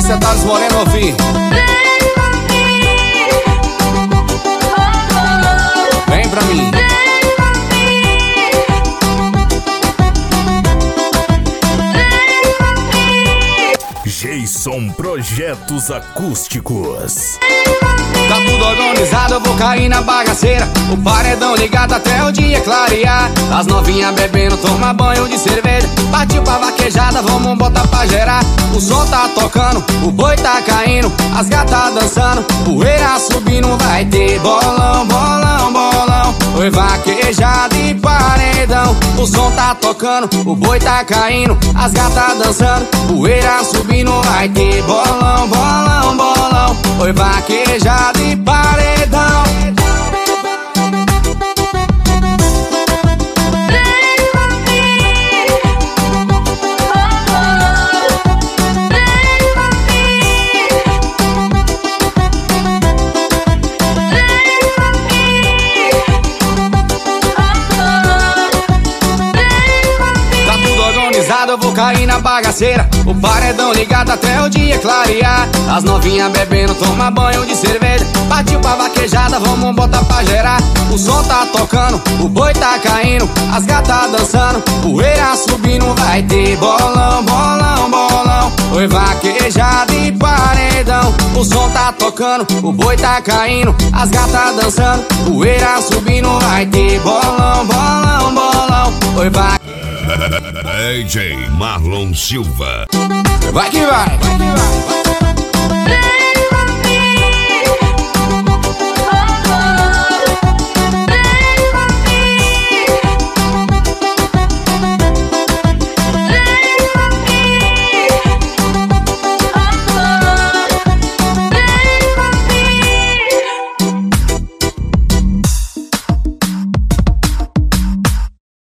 sequência, Thales Moreno ouvir. Vem pra mim. Jason Projetos Acústicos. Tá tudo organizado, eu vou cair na bagaceira. O paredão ligado até o dia clarear. As novinhas bebendo, toma banho de cerveja. Partiu pra vaquejada, vamos botar pra gerar. O som tá tocando, o boi tá caindo, as gatas dançando, poeira subindo. Vai ter bolão, bolão, bolão. Oi, vaquejada e paredão. O som tá tocando, o boi tá caindo, as gatas dançando, poeira subindo. Vai ter bolão, bolão, bolão. Oi, vaquejada e paredão. Eu vou cair na bagaceira. O paredão ligado até o dia clarear. As novinhas bebendo, toma banho de cerveja. Partiu pra vaquejada, vamos botar pra gerar. O som tá tocando, o boi tá caindo, as gatas dançando, poeira subindo. Vai ter bolão, bolão, bolão. Oi, vaquejada e paredão. O som tá tocando, o boi tá caindo, as gatas dançando, poeira subindo. Vai ter bolão, bolão, bolão. Oi, vaquejada. DJ Marlon Silva. Vai que vai, vai que vai, vai.